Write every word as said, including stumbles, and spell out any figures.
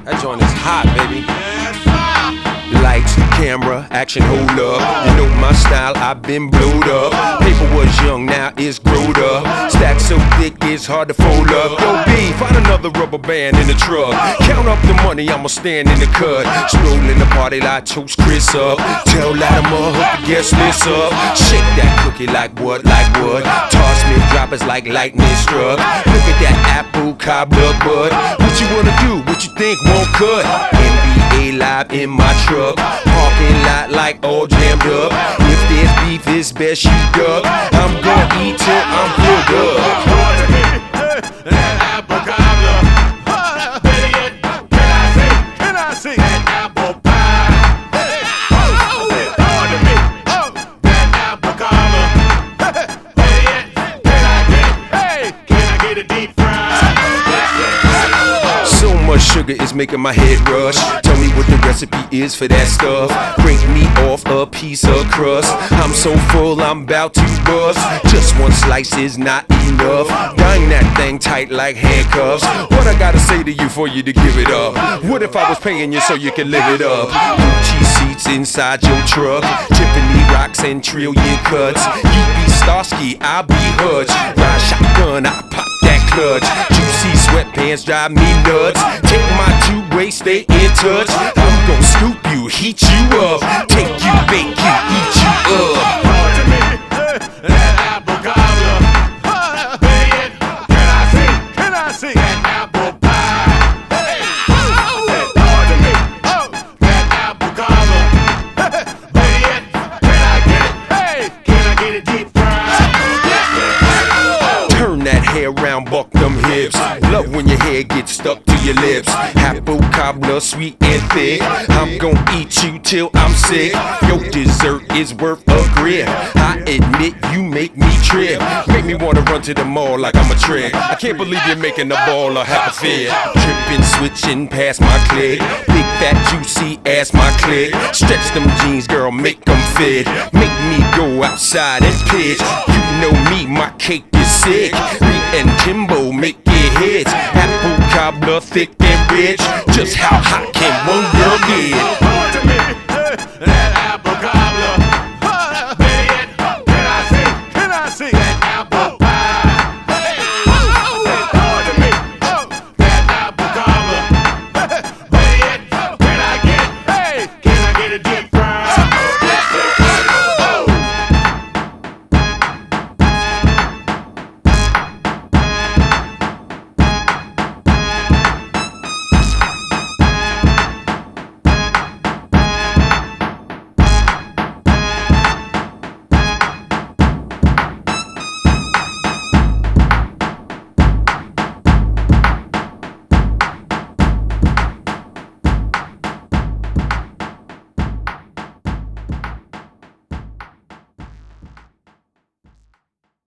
That joint is hot, baby. Lights, camera, action, hold up. You know my style, I've been blowed up. Paper was young, now it's growed up. Stack so thick, it's hard to fold up. Yo, B, find another rubber band in the truck. Count up the money, I'ma stand in the cut. Stroll in the party like toast Chris up. Tell Latimer, hook the guest list up. Shake that cookie like what, like what? Toss me droppers like lightning struck. Look at that apple cobbler butt. What you wanna do? What you think won't cut? N B A live in my truck. Parking lot like all jammed up. If there's beef, it's best you duck. I'm gonna eat till I'm filled up. That apple cobbler. Better yet, can I see? Can I see that apple pie? Lord to me. That apple cobbler. Better yet, can I get? Hey, can I get a deep fry? So much sugar is making my head rush. Tell me what the recipe is for that stuff. Break me off a piece of crust. I'm so full, I'm about to bust. Just one slice is not enough. Bind that thing tight like handcuffs. What I gotta say to you for you to give it up? What if I was paying you so you can live it up? Gucci seats inside your truck. Tiffany rocks and trillion cuts. You be Starsky, I'll be Hutch. Ride shotgun, I pop that clutch. Juicy sweatpants drive me nuts. Take my two-way, stay in touch. I'm gon' scoop you, heat you up. Take you, bake you, eat you up. Lord to me. That apple cobbler. Better yet, can I see? Can I see that apple pie? Lord to me. That apple cobbler. Better yet, can I get it? Hey, can I get it deep fried? Turn that hair round, buck them hips. Love when your hair gets stuck to your lips. Apple cobbler, sweet and thick. I'm gon' eat you till I'm sick. Your dessert is worth a grip. I admit you make me trip. Make me wanna run to the mall like I'm a trick. I can't believe you're making a ball or half a fit. Trippin', switching past my click. Big fat juicy ass my click. Stretch them jeans, girl, make them fit. Make me go outside and pitch. You know me, my cake is sick. Me and Kimbo make it hits. Apple cobbler, thick and rich. Just how hot can one girl get?